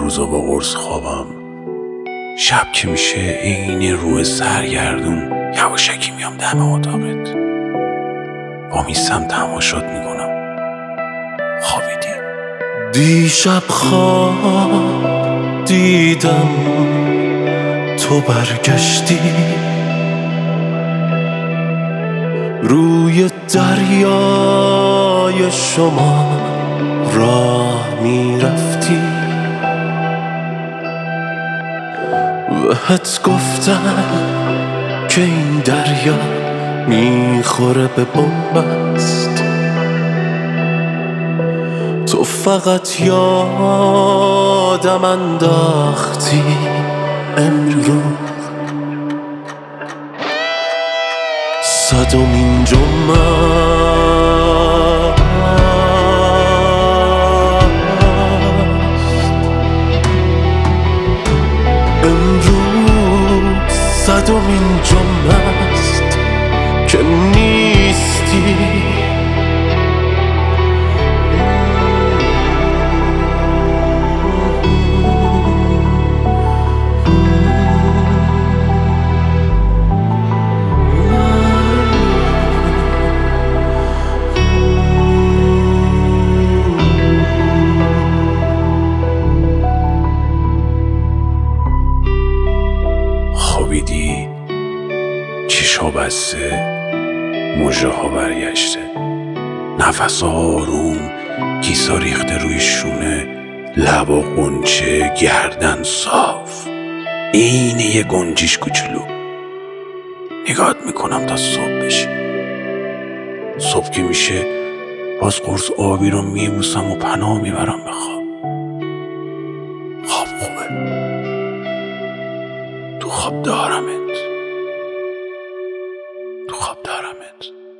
روزا با قرص خوابم، شب که میشه عین روح سرگردون یواشکی میام دم اتاقت، با میستم تماشات میکنم. خوابیدی؟ دیشب خواب دیدم تو برگشتی، روی دریای شما راه میرفتی، بهت گفتم که این دریا میخوره به بنبست، تو فقط یادم انداختی امروز صدمین جمعه. امروز صدمین جمعه است که نیستی، خوابیدی؟ چشا بسته، مژه ها برگشته، نفس آروم، کیسا ریخته روی شونه، لبا قنچه، گردن صاف، عین یه گنجیش کوچولو. نگاهت میکنم تا صبح بشه. صبح که میشه باز قرص آبی رو میبوسم و پناه میبرم به خواب. خواب خوبه، تو خواب دارمت، تو خواب دارمت.